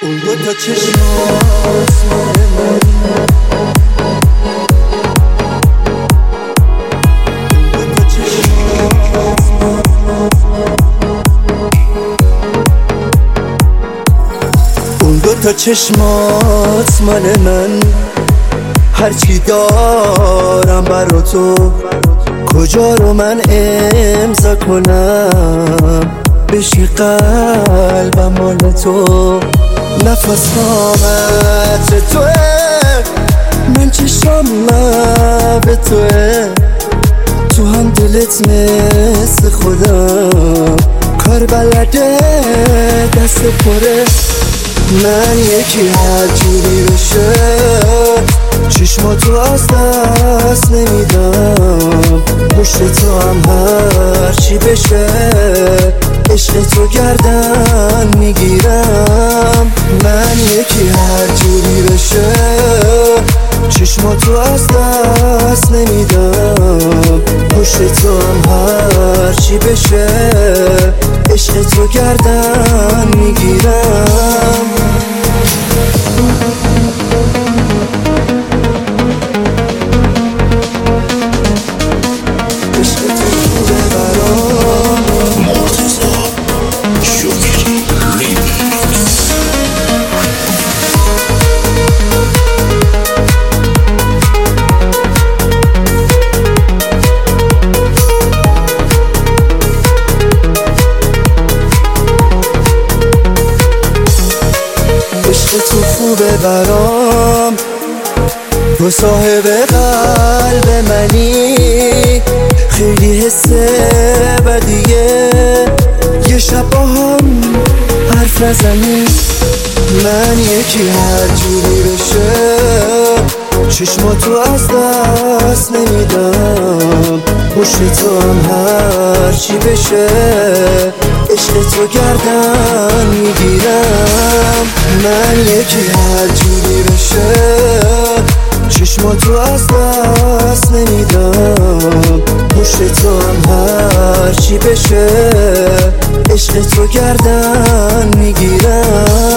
اون دوتا چشم آسمان من، اون دوتا چشم اون دوتا چشمات مال من، هرچی دارم برا تو کجا رو من امضا کنم، بشی قلبم مال تو، نفس قامت توه، من چشم لب توه، تو هم دلت مثل خودم، کار بلده دست پره، من یکی هر جوری بشه چشماتو از دست نمیدم، پشت تو هم هر چی بشه عشق تو گردن میگیرم، من یکی هر جوری بشه چشماتو از دست نمیدم، پشت تو هم هر چی بشه عشق تو گردن میگیرم. تو خوبه برام، تو صاحب قلب منی، خیلی حس بدیه یه شب با هم حرف نزنی، من یکی هر جوری بشه چشماتو از دست نمیدم، پشت تو هم هر چی بشه عشق تو گردن میگیرم، من یکی هر جوری بشه چشماتو از دست نمیدم، پشت تو هم هر چی بشه عشق تو گردن میگیرم.